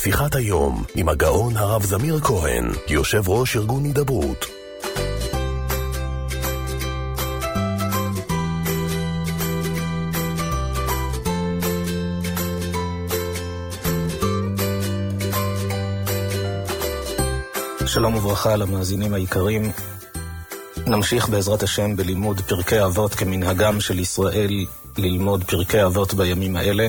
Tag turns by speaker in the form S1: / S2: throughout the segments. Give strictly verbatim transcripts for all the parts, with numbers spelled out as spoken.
S1: שיחת היום עם הגאון הרב זמיר כהן, יושב ראש ארגון הידברות.
S2: שלום וברכה למאזינים היקרים. נמשיך בעזרת השם בלימוד פרקי אבות כמנהגם של ישראל ללמוד פרקי אבות בימים האלה.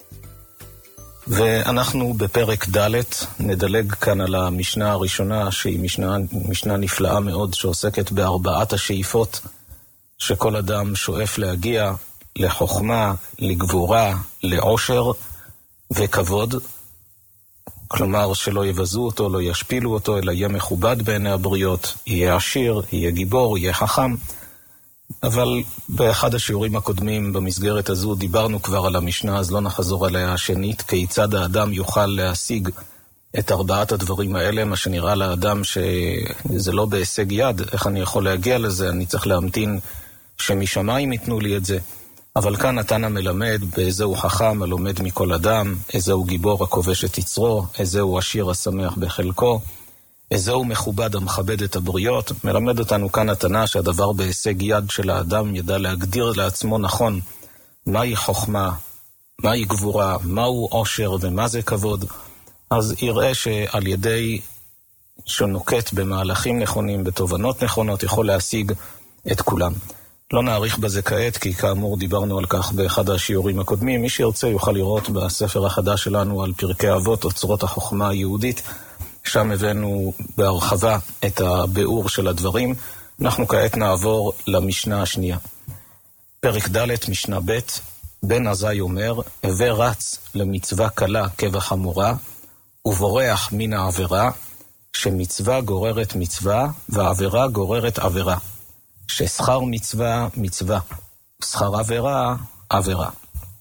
S2: ואנחנו בפרק ד', נדלג כאן על המשנה הראשונה שהיא משנה, משנה נפלאה מאוד שעוסקת בארבעת השאיפות שכל אדם שואף להגיע לחוכמה, לגבורה, לעושר וכבוד. כלומר שלא יבזו אותו, לא ישפילו אותו, אלא יהיה מכובד בעיני הבריות, יהיה עשיר, יהיה גיבור, יהיה חכם. אבל באחד השיעורים הקודמים במסגרת הזו דיברנו כבר על המשנה, אז לא נחזור עליה שנית, כיצד האדם יוכל להשיג את ארבעת הדברים האלה, מה שנראה לאדם שזה לא בהישג יד, איך אני יכול להגיע לזה, אני צריך להמתין שמשמיים ייתנו לי את זה. אבל כאן נתן המלמד באיזהו חכם הלומד מכל אדם, איזהו גיבור הכובש את יצרו, איזהו עשיר השמח בחלקו, איזהו מכובד המכבד את הבריות. מלמד אותנו כאן התנא שהדבר בהישג יד של האדם ידע להגדיר לעצמו נכון מהי חוכמה, מהי גבורה, מהו עושר ומה זה כבוד. אז יראה שעל ידי שנוקט במהלכים נכונים, בתובנות נכונות, יכול להשיג את כולם. לא נאריך בזה כעת, כי כאמור דיברנו על כך באחד השיעורים הקודמים. מי שירצה יוכל לראות בספר החדש שלנו על פרקי אבות, אוצרות החוכמה היהודית. שם הבאנו בהרחבה את הביאור של הדברים. אנחנו כעת נעבור למשנה השנייה. פרק ד' משנה ב', בן עזאי אומר, הווה רץ למצווה קלה כבחמורה, ובורח מן העבירה, שמצווה גוררת מצווה, והעבירה גוררת עבירה. ששכר מצווה, מצווה, שכר עבירה, עבירה.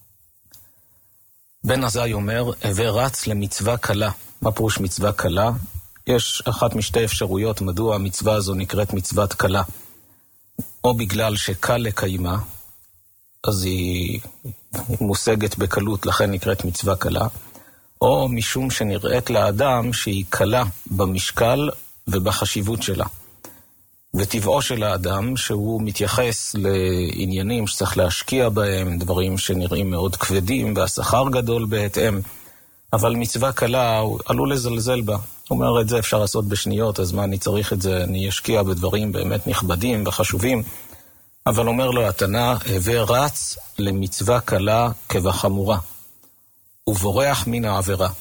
S2: בן עזאי אומר, הווה רץ למצווה קלה. מה פירוש מצווה קלה? יש אחת משתי אפשרויות מדוע המצווה הזו נקראת מצוות קלה. או בגלל שקל לקיימה, אז היא מושגת בקלות, לכן נקראת מצווה קלה. או משום שנראית לאדם שהיא קלה במשקל ובחשיבות שלה. וטבעו של האדם שהוא מתייחס לעניינים שצריך להשקיע בהם, דברים שנראים מאוד כבדים והשכר גדול בהתאם, אבל מצווה קלה הוא עלול לזלזל בה. הוא אומר, את זה אפשר לעשות בשניות, אז מה אני צריך את זה? אני אשקיע בדברים באמת נכבדים וחשובים. אבל אומר לו התנא, הווה רץ למצווה קלה כבחמורה, ובורח מן העבירה.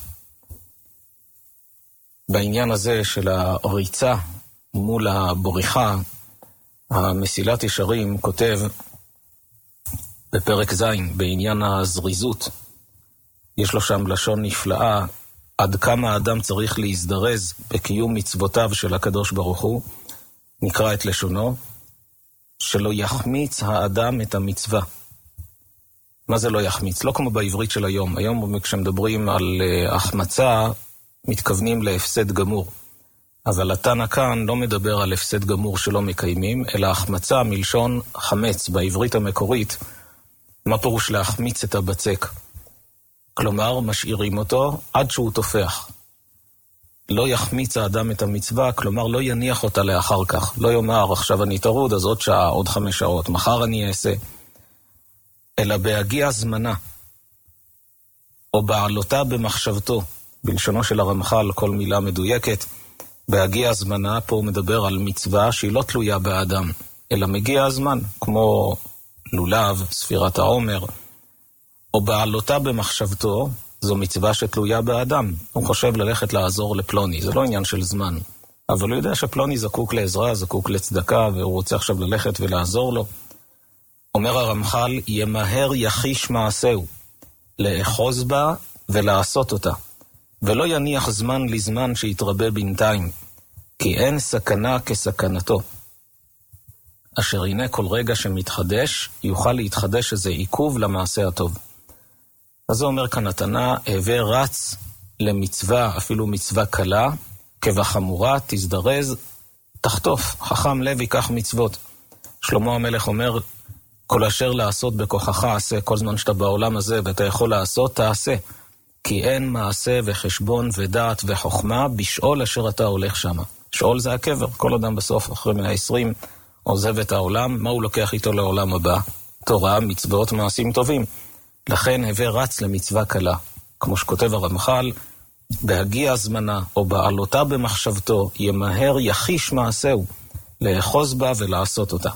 S2: בעניין הזה של הריצה מול הבוריחה, המסילת ישרים כותב בפרק ז' בעניין הזריזות, יש לו שם לשון נפלאה, עד כמה האדם צריך להזדרז בקיום מצוותיו של הקדוש ברוך הוא. נקרא את לשונו, שלא יחמיץ האדם את המצווה. מה זה לא יחמיץ? לא כמו בעברית של היום. היום כשמדברים על החמצה, מתכוונים להפסד גמור. אבל התנא כאן לא מדבר על הפסד גמור שלא מקיימים, אלא החמצה מלשון חמץ. בעברית המקורית, מה פירוש להחמיץ את הבצק? כלומר, משאירים אותו עד שהוא תופח. לא יחמיץ האדם את המצווה, כלומר לא יניח אותה לאחר כך. לא יאמר, עכשיו אני תרוד, אז עוד שעה, עוד חמש שעות, מחר אני אעשה. אלא בהגיע זמנה, או בעלותה במחשבתו, בלשונו של הרמח"ל, כל מילה מדויקת, בהגיע הזמנה, פה הוא מדבר על מצווה שהיא לא תלויה באדם, אלא מגיע הזמן, כמו לולב, ספירת העומר, או בעלותה במחשבתו, זו מצווה שתלויה באדם. הוא חושב ללכת לעזור לפלוני, זה לא עניין של זמן. אבל הוא יודע שפלוני זקוק לעזרה, זקוק לצדקה, והוא רוצה עכשיו ללכת ולעזור לו. אומר הרמח"ל, ימהר יחיש מעשהו, לאחוז בה ולעשות אותה. ולא יניח זמן לזמן שיתרבה בינתיים, כי אין סכנה כסכנתו. אשר הנה כל רגע שמתחדש, יוכל להתחדש איזה עיכוב למעשה הטוב. אז זה אומר כאן התנא, הווה רץ למצווה, אפילו מצווה קלה, כבחמורה, תזדרז, תחטוף, חכם לב ייקח מצוות. שלמה המלך אומר, כל אשר לעשות בכוחך עשה, כל זמן שאתה בעולם הזה ואתה יכול לעשות, תעשה. כי אין מעשה וחשבון ודעת וחוכמה בשאול אשר אתה הולך שמה. שאול זה הקבר, כל אדם בסוף אחרי מאה ועשרים עוזב את העולם, מה הוא לוקח איתו לעולם הבא? תורה, מצוות, מעשים טובים. לכן הווה רץ למצווה קלה. כמו שכותב הרמח"ל, בהגיע זמנה או בעלותה במחשבתו, ימהר יחיש מעשהו, לאחוז בה ולעשות אותה.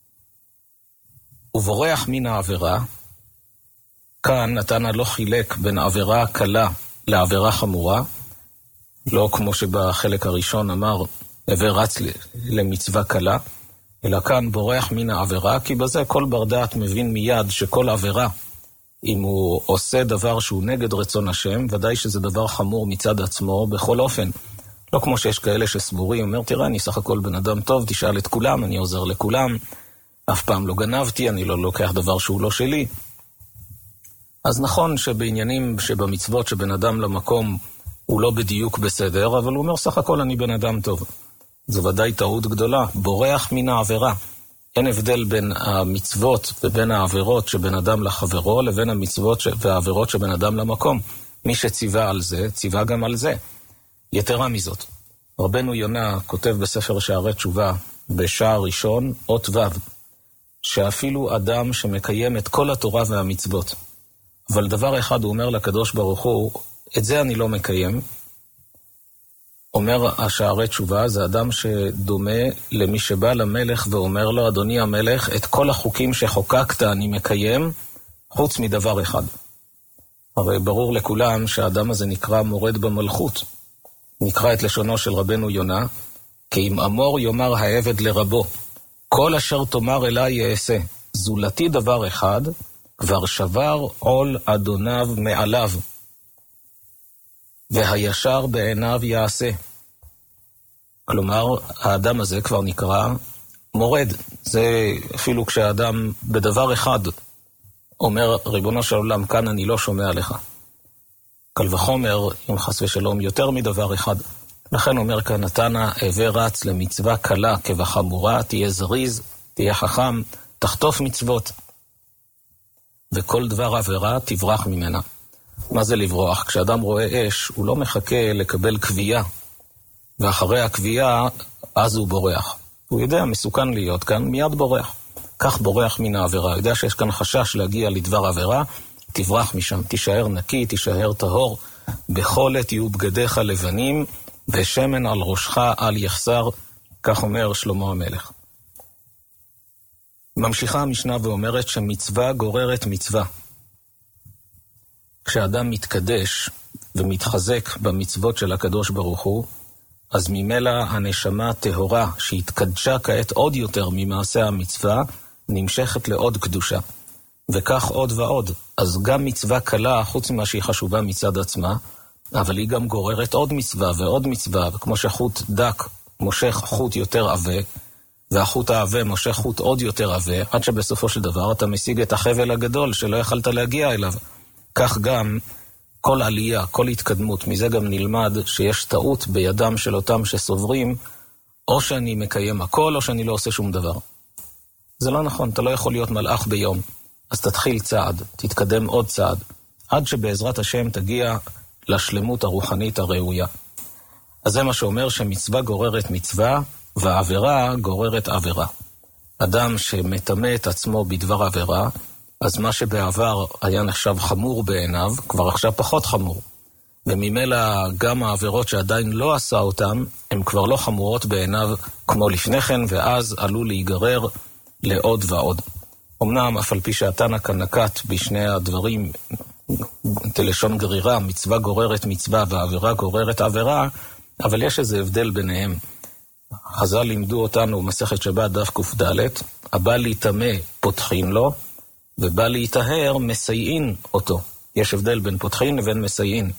S2: ובורח מן העבירה, כאן נתנה לא חילק בין עבירה קלה לעבירה חמורה, לא כמו שבחלק הראשון אמר, הווה רץ למצווה קלה, אלא כאן בורח מן העבירה, כי בזה כל בר דעת מבין מיד שכל עבירה, אם הוא עושה דבר שהוא נגד רצון השם, ודאי שזה דבר חמור מצד עצמו בכל אופן. לא כמו שיש כאלה שסבורים, אומר, תראה, אני סך הכל בן אדם טוב, תשאל את כולם, אני עוזר לכולם, אף פעם לא גנבתי, אני לא לוקח דבר שהוא לא שלי. אז נכון שבעניינים שבמצוות שבן אדם למקום הוא לא בדיוק בסדר, אבל הוא אומר, סך הכל אני בן אדם טוב. זה ודאי טעות גדולה, בורח מן העבירה. אין הבדל בין המצוות ובין העבירות שבין אדם לחברו, לבין המצוות והעבירות שבין אדם למקום. מי שציווה על זה, ציווה גם על זה. יתרה מזאת, רבנו יונה כותב בספר שערי תשובה, בשער ראשון, אות ו', שאפילו אדם שמקיים את כל התורה והמצוות, אבל דבר אחד הוא אומר לקדוש ברוך הוא, את זה אני לא מקיים. אומר השערי תשובה, זה אדם שדומה למי שבא למלך ואומר לו, אדוני המלך, את כל החוקים שחוקקת אני מקיים, חוץ מדבר אחד. הרי ברור לכולם שהאדם הזה נקרא מורד במלכות. נקרא את לשונו של רבנו יונה, כי אם אמור יאמר העבד לרבו, כל אשר תאמר אליי יעשה, זולתי דבר אחד, כבר שבר עול אדוניו מעליו, והישר בעיניו יעשה. כלומר, האדם הזה כבר נקרא מורד. זה אפילו כשהאדם בדבר אחד אומר, ריבונו של עולם, כאן אני לא שומע לך. קל וחומר, אם חס ושלום, יותר מדבר אחד. לכן אומר כאן, נתנה הווה רץ למצווה קלה כבחמורה, תהיה זריז, תהיה חכם, תחטוף מצוות. וכל דבר עבירה תברח ממנה. מה זה לברוח? כשאדם רואה אש, הוא לא מחכה לקבל קביעה, ואחרי הקביעה, אז הוא בורח. הוא יודע, מסוכן להיות כאן, מיד בורח. כך בורח מן העבירה. יודע שיש כאן חשש להגיע לדבר עבירה, תברח משם, תישאר נקי, תישאר טהור, בכל עת יהיו בגדיך לבנים, ושמן על ראשך אל יחסר, כך אומר שלמה המלך. ממשיכה המשנה ואומרת שמצווה גוררת מצווה. כשאדם מתקדש ומתחזק במצוות של הקדוש ברוך הוא, אז ממילא הנשמה טהורה שהתקדשה כעת עוד יותר ממעשה המצווה, נמשכת לעוד קדושה. וכך עוד ועוד. אז גם מצווה קלה, חוץ ממה שהיא חשובה מצד עצמה, אבל היא גם גוררת עוד מצווה ועוד מצווה, וכמו שחוט דק מושך חוט יותר עבה, והחוט העבה מושך חוט עוד יותר עבה, עד שבסופו של דבר אתה משיג את החבל הגדול שלא יכלת להגיע אליו. כך גם כל עלייה, כל התקדמות, מזה גם נלמד שיש טעות בידם של אותם שסוברים, או שאני מקיים הכל, או שאני לא עושה שום דבר. זה לא נכון, אתה לא יכול להיות מלאך ביום. אז תתחיל צעד, תתקדם עוד צעד, עד שבעזרת השם תגיע לשלמות הרוחנית הראויה. אז זה מה שאומר שמצווה גוררת מצווה, והעבירה גוררת עבירה. אדם שמטמא את עצמו בדבר עבירה, אז מה שבעבר היה נחשב חמור בעיניו, כבר עכשיו פחות חמור. וממילא גם העבירות שעדיין לא עשה אותם, הן כבר לא חמורות בעיניו כמו לפני כן, ואז עלו להיגרר לעוד ועוד. אמנם, אף על פי שהתנא כאן נקט בשני הדברים, תלשון גרירה, מצווה גוררת מצווה ועבירה גוררת עבירה, אבל יש איזה הבדל ביניהם. חז"ל לימדו אותנו מסכת שבת דף ק"ד, הבא להיטמא פותחין לו, ובא להיטהר מסייעין אותו. יש הבדל בין פותחין לבין מסייעין.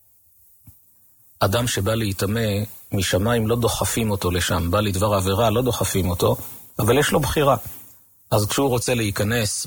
S2: אדם שבא להיטמא משמיים לא דוחפים אותו לשם, בא לדבר עבירה לא דוחפים אותו, אבל יש לו בחירה. אז כשהוא רוצה להיכנס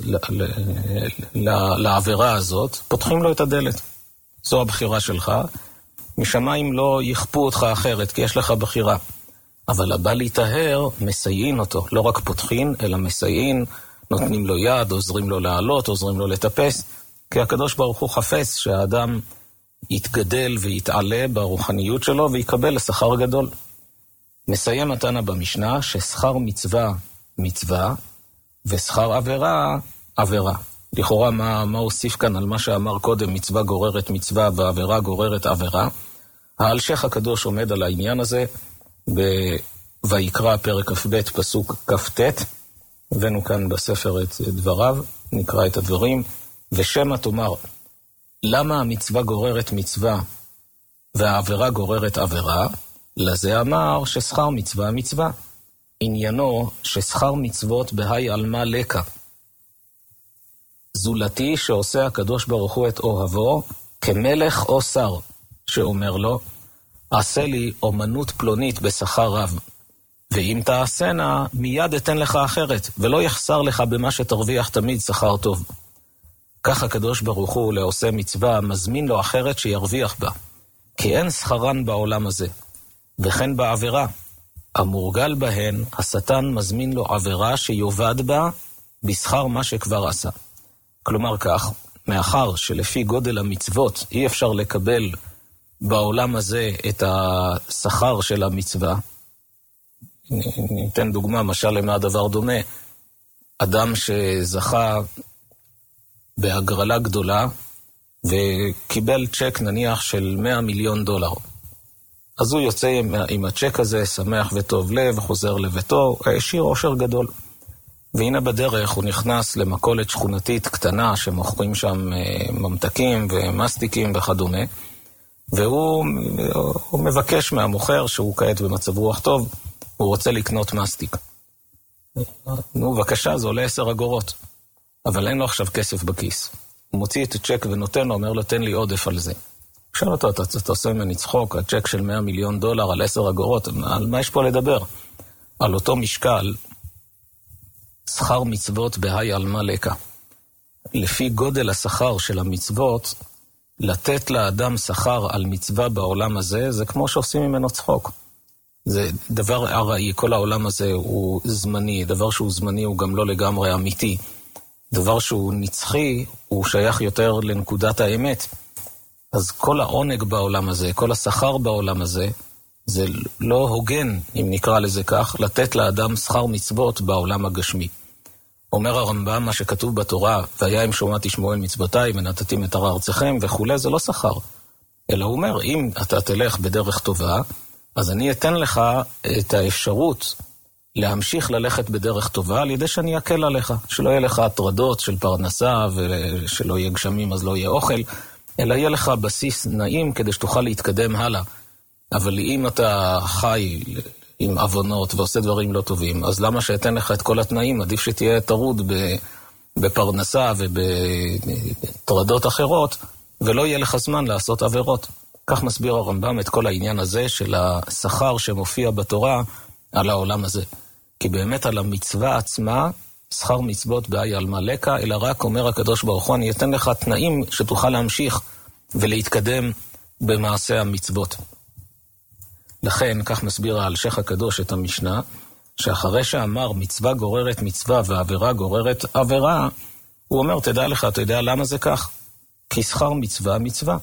S2: לעבירה הזאת, פותחים לו את הדלת. זו הבחירה שלך. משמיים לא יכפו אותך אחרת, כי יש לך בחירה. אבל הבא להיטהר, מסייעין אותו. לא רק פותחין, אלא מסייעין, נותנים לו יד, עוזרים לו לעלות, עוזרים לו לטפס. כי הקדוש ברוך הוא חפש שהאדם יתגדל ויתעלה ברוחניות שלו ויקבל לשכר גדול. מסיים התנא במשנה ששכר מצווה מצווה ושכר עבירה עבירה. לכאורה מה, מה הוסיף כאן על מה שאמר קודם, מצווה גוררת מצווה ועבירה גוררת עבירה. האלשיך הקדוש עומד על העניין הזה בויקרא פרק כ"ב פסוק כ"ט, הבאנו כאן בספר את דבריו, נקרא את הדברים. ושמא תאמר, למה המצווה גוררת מצווה והעבירה גוררת עבירה? לזה אמר ששכר מצווה מצווה. עניינו ששכר מצוות בהי עלמא לקה. זולתי שעושה הקדוש ברוך הוא את אוהבו כמלך או שר, שאומר לו, עשה לי אומנות פלונית בשכר רב, ואם תעשנה מיד אתן לך אחרת, ולא יחסר לך במה שתרוויח תמיד שכר טוב. כך הקדוש ברוך הוא לעושה מצווה מזמין לו אחרת שירוויח בה, כי אין שכרן בעולם הזה. וכן בעבירה, המורגל בהן, השטן מזמין לו עבירה שיובד בה בשכר מה שכבר עשה. כלומר כך, מאחר שלפי גודל המצוות אי אפשר לקבל בעולם הזה את השכר של המצווה, ניתן דוגמה, משל למה דבר דומה, אדם שזכה בהגרלה גדולה וקיבל צ'ק נניח של מאה מיליון דולר. אז הוא יוצא עם, עם הצ'ק הזה, שמח וטוב לב, חוזר לביתו, השאיר עושר גדול. והנה בדרך הוא נכנס למכולת שכונתית קטנה שמוכרים שם ממתקים ומסטיקים וכדומה, והוא הוא מבקש מהמוכר שהוא כעת במצב רוח טוב, הוא רוצה לקנות מסטיק. נו, בבקשה, זה עולה עשר אגורות, אבל אין לו עכשיו כסף בכיס. הוא מוציא את הצ'ק ונותן לו, אומר לו, תן לי עודף על זה. עכשיו אתה, אתה, אתה עושה ממני צחוק, הצ'ק של מאה מיליון דולר על עשר אגורות, על מה יש פה לדבר? על אותו משקל, שכר מצוות בהי עלמא לקה. לפי גודל השכר של המצוות, לתת לאדם שכר על מצווה בעולם הזה, זה כמו שעושים ממנו צחוק. זה דבר ארעי, כל העולם הזה הוא זמני, דבר שהוא זמני הוא גם לא לגמרי אמיתי. דבר שהוא נצחי, הוא שייך יותר לנקודת האמת. אז כל העונג בעולם הזה, כל השכר בעולם הזה, זה לא הוגן, אם נקרא לזה כך, לתת לאדם שכר מצוות בעולם הגשמי. אומר הרמב"ם, מה שכתוב בתורה, והיה אם שמעתי שמואל מצוותיי ונתתי מטר ארצכם וכו', זה לא שכר. אלא הוא אומר, אם אתה תלך בדרך טובה, אז אני אתן לך את האפשרות להמשיך ללכת בדרך טובה, על ידי שאני אקל עליך, שלא יהיה לך הטרדות של פרנסה, ושלא יהיה גשמים אז לא יהיה אוכל, אלא יהיה לך בסיס נעים כדי שתוכל להתקדם הלאה. אבל אם אתה חי עם אבונות ועושה דברים לא טובים, אז למה שאתן לך את כל התנאים? עדיף שתהיה טרוד בפרנסה ובטרדות אחרות, ולא יהיה לך זמן לעשות עבירות. כך מסביר הרמב"ם את כל העניין הזה של השכר שמופיע בתורה על העולם הזה. כי באמת על המצווה עצמה, שכר מצוות בהי עלמא לקה, אלא רק אומר הקדוש ברוך הוא, אני אתן לך תנאים שתוכל להמשיך ולהתקדם במעשה המצוות. לכן, כך מסביר האלשיך הקדוש את המשנה, שאחרי שאמר מצווה גוררת מצווה ועבירה גוררת עבירה, הוא אומר, תדע לך, אתה יודע למה זה כך? כי שכר מצווה מצווה.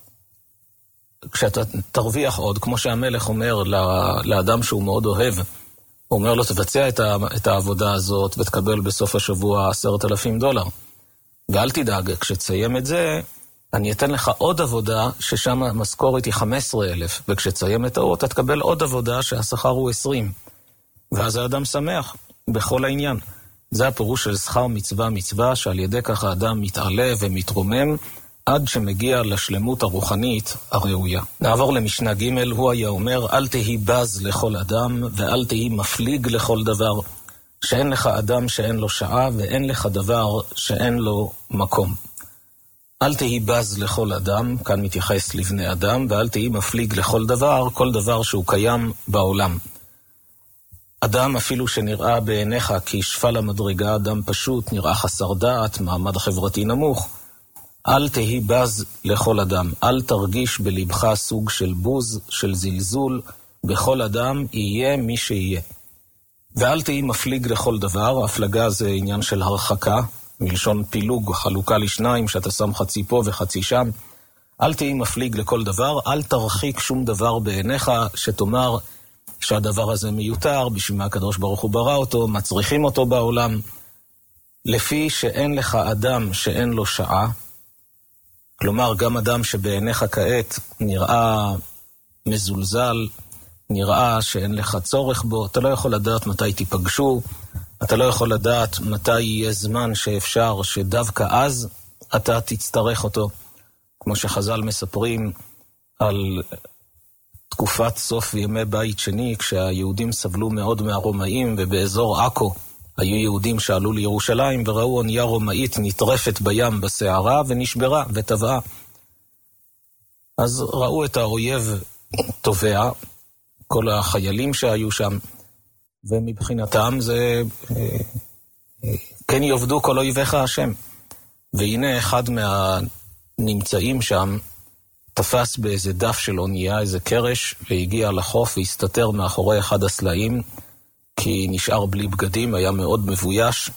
S2: כשאתה תרוויח עוד, כמו שהמלך אומר לאדם שהוא מאוד אוהב, הוא אומר לו, תבצע את העבודה הזאת ותקבל בסוף השבוע עשרת אלפים דולר. ואל תדאג, כשתסיים את זה, אני אתן לך עוד עבודה ששם המשכורת היא חמישה עשר אלף, וכשתסיים את ההוא, אתה תקבל עוד עבודה שהשכר הוא עשרים. ואז האדם שמח בכל העניין. זה הפירוש של שכר מצווה מצווה, שעל ידי כך האדם מתעלה ומתרומם, עד שמגיע לשלמות הרוחנית הראויה. נעבור למשנה ג', הוא היה אומר, אל תהי בז לכל אדם, ואל תהי מפליג לכל דבר, שאין לך אדם שאין לו שעה, ואין לך דבר שאין לו מקום. אל תהי בז לכל אדם, כאן מתייחס לבני אדם, ואל תהי מפליג לכל דבר, כל דבר שהוא קיים בעולם. אדם אפילו שנראה בעיניך כי שפל המדרגה, אדם פשוט, נראה חסר דעת, מעמד חברתי נמוך, אל תהי בז לכל אדם, אל תרגיש בלבך סוג של בוז, של זלזול, בכל אדם יהיה מי שיהיה. ואל תהי מפליג לכל דבר, הפלגה זה עניין של הרחקה, מלשון פילוג, חלוקה לשניים, שאתה שם חצי פה וחצי שם. אל תהי מפליג לכל דבר, אל תרחיק שום דבר בעיניך שתאמר שהדבר הזה מיותר, בשביל מה הקדוש ברוך הוא ברא אותו, מצריכים אותו בעולם. לפי שאין לך אדם שאין לו שעה, כלומר גם אדם שבעיניך כעת נראה מזולזל, נראה שאין לך צורך בו, אתה לא יכול לדעת מתי תיפגשו, אתה לא יכול לדעת מתי יהיה זמן שאפשר שדווקא אז אתה תצטרך אותו. כמו שחז"ל מספרים על תקופת סוף וימי בית שני, כשהיהודים סבלו מאוד מהרומאים, ובאזור עכו היו יהודים שעלו לירושלים וראו אונייה רומאית נטרפת בים בסערה ונשברה וטבעה. אז ראו את האויב טובע, כל החיילים שהיו שם, ומבחינתם זה כן יעבדו כל אויביך השם. והנה אחד מהנמצאים שם תפס באיזה דף של אונייה, איזה קרש, והגיע לחוף והסתתר מאחורי אחד הסלעים, כי נשאר בלי בגדים, היה מאוד מבויש.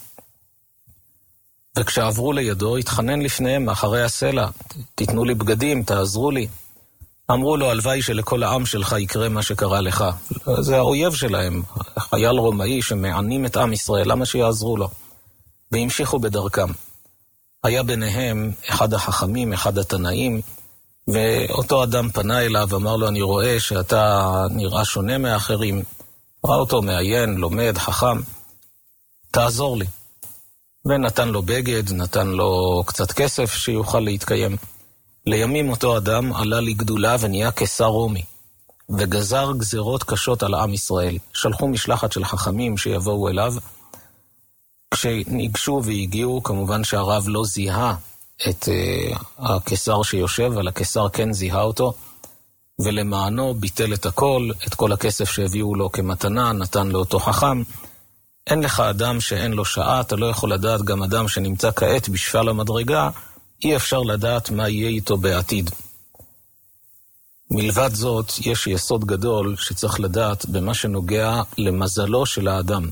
S2: וכשעברו לידו, התחנן לפניהם מאחורי הסלע, תיתנו לי בגדים, תעזרו לי. אמרו לו, הלוואי שלכל העם שלך יקרה מה שקרה לך. זה האויב שלהם, חייל רומאי שמענים את עם ישראל, למה שיעזרו לו? והמשיכו בדרכם. היה ביניהם אחד החכמים, אחד התנאים, ואותו אדם פנה אליו ואמר לו, אני רואה שאתה נראה שונה מאחרים. ראה אותו מעיין, לומד, חכם, תעזור לי. ונתן לו בגד, נתן לו קצת כסף שיוכל להתקיים. לימים אותו אדם עלה לגדולה ונהיה קיסר רומי, וגזר גזרות קשות על עם ישראל. שלחו משלחת של חכמים שיבואו אליו. כשניגשו והגיעו, כמובן שהרב לא זיהה את uh, הקיסר שיושב, אבל הקיסר כן זיהה אותו, ולמענו ביטל את הכל, את כל הכסף שהביאו לו כמתנה, נתן לאותו חכם. אין לך אדם שאין לו שעה, אתה לא יכול לדעת גם אדם שנמצא כעת בשפל המדרגה, אי אפשר לדעת מה יהיה איתו בעתיד. מלבד זאת, יש יסוד גדול שצריך לדעת במה שנוגע למזלו של האדם.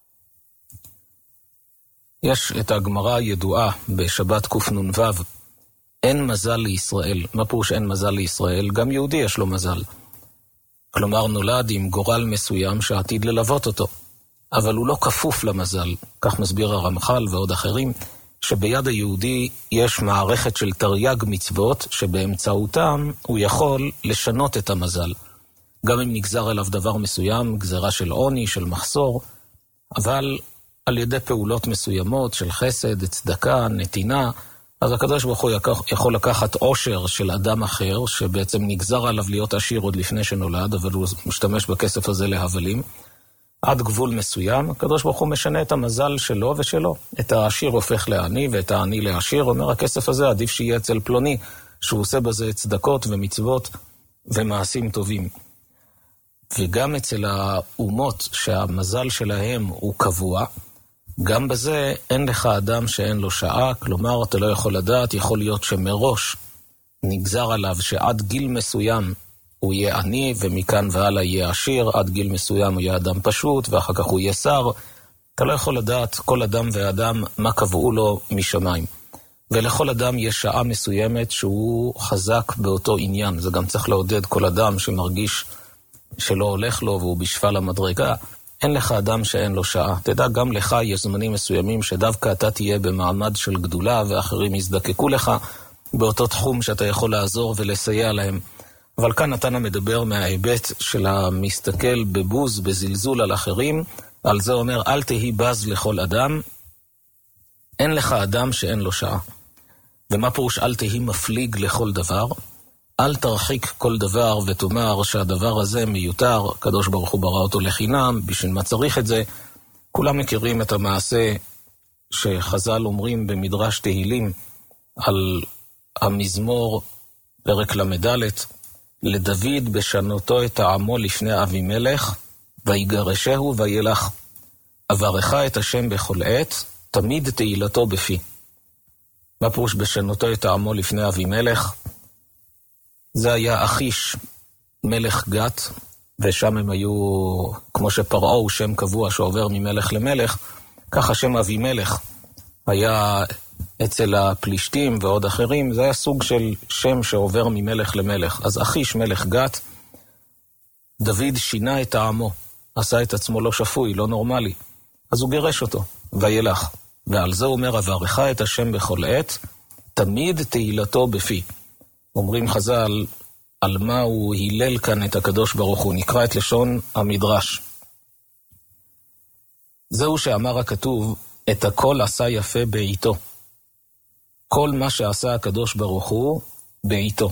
S2: יש את הגמרא הידועה בשבת קנ"ו, אין מזל לישראל. מה פירוש אין מזל לישראל? גם יהודי יש לו מזל. כלומר נולד עם גורל מסוים שעתיד ללוות אותו, אבל הוא לא כפוף למזל. כך מסביר הרמח"ל ועוד אחרים, שביד היהודי יש מערכת של תרי"ג מצוות, שבאמצעותם הוא יכול לשנות את המזל. גם אם נגזר אליו דבר מסוים, גזרה של עוני, של מחסור, אבל על ידי פעולות מסוימות של חסד, צדקה, נתינה, אז הקדוש ברוך הוא יכול לקחת עושר של אדם אחר, שבעצם נגזר עליו להיות עשיר עוד לפני שנולד, אבל הוא משתמש בכסף הזה להבלים, עד גבול מסוים, הקדוש ברוך הוא משנה את המזל שלו ושלו. את העשיר הופך לעני ואת העני לעשיר, אומר הכסף הזה עדיף שיהיה אצל פלוני, שהוא עושה בזה צדקות ומצוות ומעשים טובים. וגם אצל האומות שהמזל שלהם הוא קבוע, גם בזה אין לך אדם שאין לו שעה, כלומר אתה לא יכול לדעת, יכול להיות שמראש נגזר עליו שעד גיל מסוים הוא יהיה עני, ומכאן והלאה יהיה עשיר, עד גיל מסוים הוא יהיה אדם פשוט, ואחר כך הוא יהיה שר. אתה לא יכול לדעת כל אדם ואדם מה קבעו לו משמיים. ולכל אדם יש שעה מסוימת שהוא חזק באותו עניין. זה גם צריך לעודד כל אדם שמרגיש שלא הולך לו והוא בשפל המדרגה. אין לך אדם שאין לו שעה. תדע, גם לך יש זמנים מסוימים שדווקא אתה תהיה במעמד של גדולה, ואחרים יזדקקו לך באותו תחום שאתה יכול לעזור ולסייע להם. אבל כאן נתן מדבר מההיבט של המסתכל בבוז, בזלזול על אחרים. על זה אומר, אל תהי בז לכל אדם, אין לך אדם שאין לו שעה. ומה פירוש אל תהי מפליג לכל דבר? אל תרחיק כל דבר ותאמר שהדבר הזה מיותר, הקדוש ברוך הוא ברא אותו לחינם, בשביל מה צריך את זה? כולם מכירים את המעשה שחז"ל אומרים במדרש תהילים על המזמור פרק למדלת, לדוד בשנותו את העמו לפני אבימלך, ויגרשהו וילך. אברך את השם בכל עת, תמיד תהילתו בפי. מה פירוש בשנותו את העמו לפני אבימלך? זה היה אחיש, מלך גת, ושם הם היו, כמו שפרעה הוא שם קבוע שעובר ממלך למלך, ככה שם אבימלך היה אצל הפלישתים ועוד אחרים, זה היה סוג של שם שעובר ממלך למלך. אז אחיש מלך גת, דוד שינה את טעמו, עשה את עצמו לא שפוי, לא נורמלי. אז הוא גירש אותו, וילך. ועל זה הוא אומר, אברך את השם בכל עת, תמיד תהילתו בפי. אומרים חז"ל, על מה הוא הילל כאן את הקדוש ברוך הוא, נקרא את לשון המדרש. זהו שאמר הכתוב, את הכל עשה יפה בעיתו. כל מה שעשה הקדוש ברוך הוא בעיתו.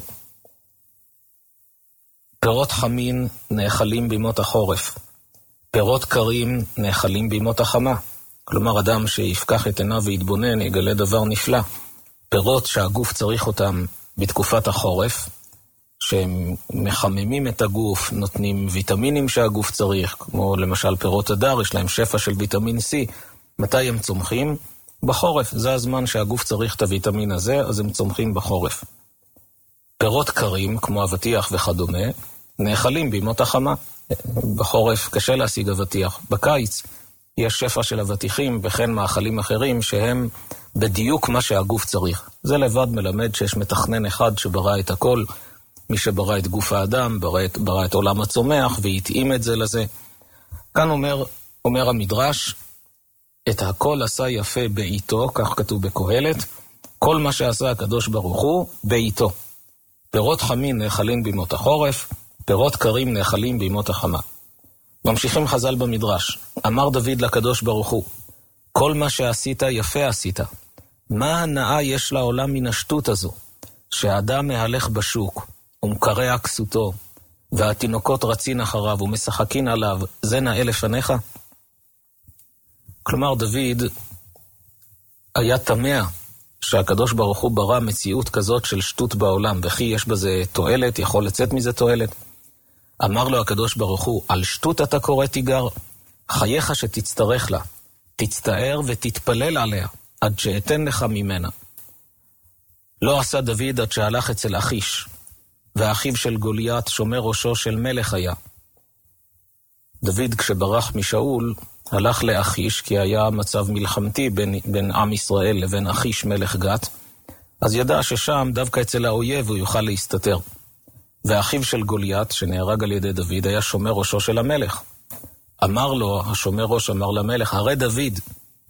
S2: פירות חמין נאכלים בימות החורף. פירות קרים נאכלים בימות החמה. כלומר, אדם שיפקח את עיניו ויתבונן, יגלה דבר נפלא. פירות שהגוף צריך אותם בתקופת החורף, שהם מחממים את הגוף, נותנים ויטמינים שהגוף צריך, כמו למשל פירות הדר, יש להם שפע של ויטמין C. מתי הם צומחים? בחורף. זה הזמן שהגוף צריך את הוויטמין הזה, אז הם צומחים בחורף. פירות קרים, כמו אבטיח וכדומה, נאכלים בימות החמה. בחורף קשה להשיג אבטיח. בקיץ יש שפע של אבטיחים וכן מאכלים אחרים שהם בדיוק מה שהגוף צריך. זה לבד מלמד שיש מתכנן אחד שברא את הכל, מי שברא את גוף האדם, ברא את, ברא את עולם הצומח והתאים את זה לזה. כאן אומר, אומר המדרש, את הכל עשה יפה בעיתו, כך כתוב בקהלת, כל מה שעשה הקדוש ברוך הוא בעיתו. פירות חמין נאכלים בימות החורף, פירות קרים נאכלים בימות החמה. ממשיכים חז"ל במדרש, אמר דוד לקדוש ברוך הוא, כל מה שעשית יפה עשית. מה הנאה יש לעולם מן השטות הזו, שהאדם מהלך בשוק, ומקרע כסותו, והתינוקות רצין אחריו ומשחקין עליו, זה נאה לפניך? כלומר, דוד היה תמה שהקדוש ברוך הוא ברא מציאות כזאת של שטות בעולם, וכי יש בזה תועלת, יכול לצאת מזה תועלת. אמר לו הקדוש ברוך הוא, על שטות אתה קורא תיגר, חייך שתצטרך לה, תצטער ותתפלל עליה, עד שאתן לך ממנה. לא עשה דוד עד שהלך אצל אחיש, ואחיו של גוליית שומר ראשו של מלך היה. דוד כשברח משאול, הלך לאחיש, כי היה מצב מלחמתי בין, בין עם ישראל לבין אחיש מלך גת, אז ידע ששם דווקא אצל האויב הוא יוכל להסתתר. ואחיו של גוליית, שנהרג על ידי דוד, היה שומר ראשו של המלך. אמר לו, השומר ראש אמר למלך, הרי דוד,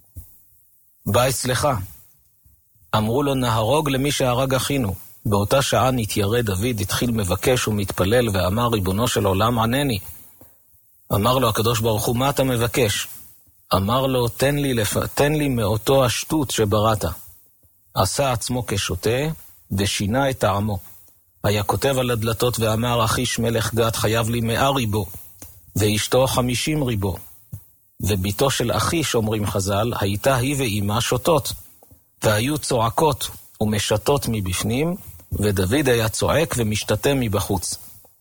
S2: בא אצלך. אמרו לו, נהרוג למי שהרג אחינו. באותה שעה נתיירא דוד, התחיל מבקש ומתפלל, ואמר, ריבונו של עולם ענני. אמר לו הקדוש ברוך הוא, מה אתה מבקש? אמר לו, תן לי, לפ... תן לי מאותו השטות שבראת. עשה עצמו כשוטה, ושינה את טעמו. היה כותב על הדלתות ואמר, אחיש מלך גת חייב לי מאה ריבו, ואשתו חמישים ריבו. וביתו של אחיש, אומרים חז"ל, הייתה היא ואימה שוטות, והיו צועקות ומשתות מבפנים, ודוד היה צועק ומשתתה מבחוץ.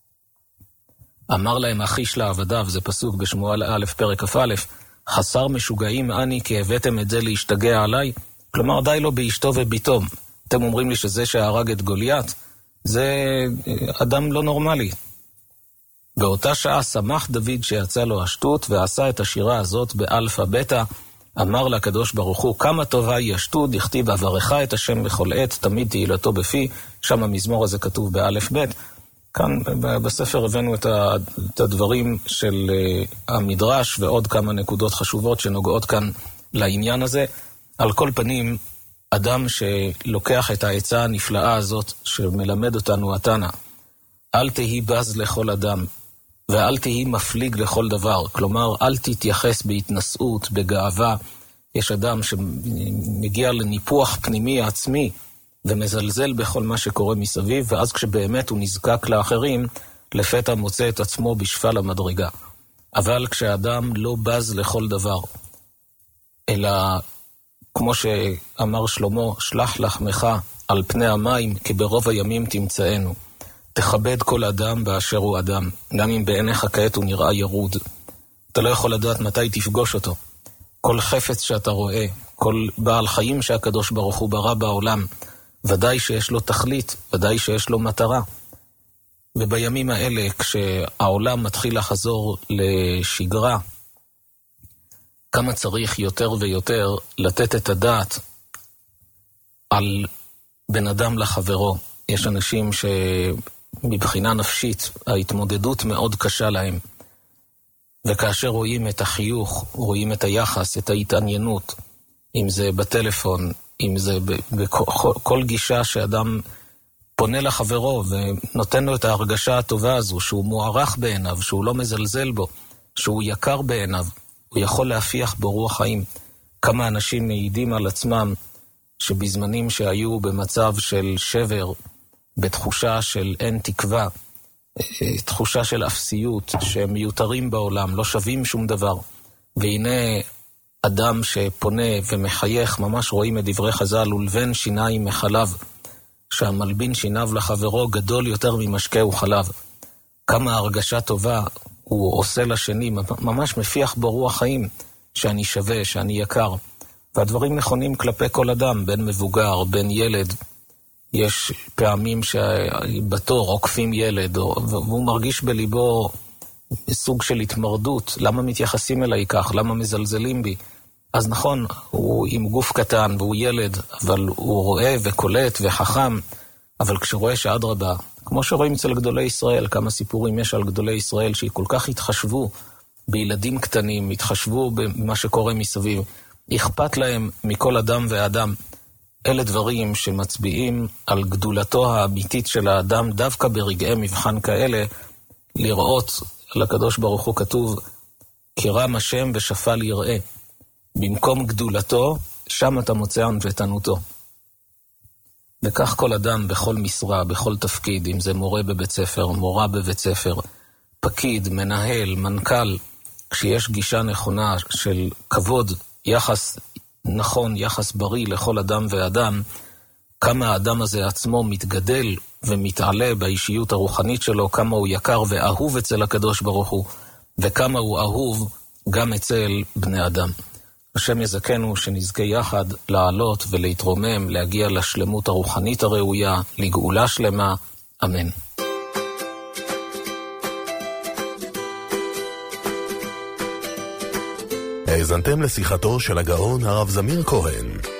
S2: אמר להם אחיש לעבדיו, זה פסוק בשמואל א' פרק כ"א, חסר משוגעים אני כי הבאתם את זה להשתגע עליי? כלומר די לו באשתו וביתו. אתם אומרים לי שזה שהרג את גוליית, זה אדם לא נורמלי. באותה שעה שמח דוד שיצא לו השטות, ועשה את השירה הזאת באלפא בטא, אמר לקדוש ברוך הוא, כמה טובה היא השטות, דכתיב אברך את השם בכל עת, תמיד תהילתו בפי, שם המזמור הזה כתוב באלף בית. כאן בספר הבאנו את הדברים של המדרש, ועוד כמה נקודות חשובות שנוגעות כאן לעניין הזה. על כל פנים, אדם שלוקח את העצה הנפלאה הזאת, שמלמד אותנו התנא, אל תהי בז לכל אדם, ואל תהי מפליג לכל דבר. כלומר, אל תתייחס בהתנשאות, בגאווה. יש אדם שמגיע לניפוח פנימי עצמי, ומזלזל בכל מה שקורה מסביב, ואז כשבאמת הוא נזקק לאחרים, לפתע מוצא את עצמו בשפל המדרגה. אבל כשאדם לא בז לכל דבר, אלא כמו שאמר שלמה, שלח לחמך על פני המים, כי ברוב הימים תמצאנו. תכבד כל אדם באשר הוא אדם, גם אם בעיניך כעת הוא נראה ירוד. אתה לא יכול לדעת מתי תפגוש אותו. כל חפץ שאתה רואה, כל בעל חיים שהקדוש ברוך הוא ברא בעולם, ודאי שיש לו תכלית, ודאי שיש לו מטרה. ובימים האלה, כשהעולם מתחיל לחזור לשגרה, כמה צריך יותר ויותר לתת את הדעת על בן אדם לחברו. יש אנשים שמבחינה נפשית ההתמודדות מאוד קשה להם, וכאשר רואים את החיוך, רואים את היחס, את ההתעניינות, אם זה בטלפון, אם זה בכל גישה שאדם פונה לחברו ונותן לו את ההרגשה הטובה הזו, שהוא מוערך בעיניו, שהוא לא מזלזל בו, שהוא יקר בעיניו, הוא יכול להפיח בו רוח חיים. כמה אנשים מעידים על עצמם שבזמנים שהיו במצב של שבר, בתחושה של אין תקווה, תחושה של אפסיות, שהם מיותרים בעולם, לא שווים שום דבר. והנה אדם שפונה ומחייך, ממש רואים את דברי חז"ל, ולבן שיניים מחלב, שהמלבין שיניו לחברו גדול יותר ממשקה וחלב. כמה הרגשה טובה הוא עושה לשני, ממש מפיח בו רוח חיים, שאני שווה, שאני יקר. והדברים נכונים כלפי כל אדם, בין מבוגר, בין ילד. יש פעמים שבתור עוקפים ילד, והוא מרגיש בליבו סוג של התמרדות. למה מתייחסים אליי כך? למה מזלזלים בי? אז נכון, הוא עם גוף קטן והוא ילד, אבל הוא רואה וקולט וחכם, אבל כשרואה שאדרבה, כמו שרואים אצל גדולי ישראל, כמה סיפורים יש על גדולי ישראל שהיא כל כך התחשבו בילדים קטנים, התחשבו במה שקורה מסביב, אכפת להם מכל אדם ואדם. אלה דברים שמצביעים על גדולתו האמיתית של האדם, דווקא ברגעי מבחן כאלה, לראות על הקדוש ברוך הוא כתוב, כי רם השם ושפל יראה. במקום גדולתו, שם אתה מוצא ענוותנותו. וכך כל אדם בכל משרה, בכל תפקיד, אם זה מורה בבית ספר, מורה בבית ספר, פקיד, מנהל, מנכ"ל, כשיש גישה נכונה של כבוד, יחס נכון, יחס בריא לכל אדם ואדם, כמה האדם הזה עצמו מתגדל ומתעלה באישיות הרוחנית שלו, כמה הוא יקר ואהוב אצל הקדוש ברוך הוא, וכמה הוא אהוב גם אצל בני אדם. השם יזכנו שנזכה יחד לעלות ולהתרומם, להגיע לשלמות הרוחנית הראויה, לגאולה שלמה. אמן.
S1: האזנתם לשיחתו של הגאון הרב זמיר כהן.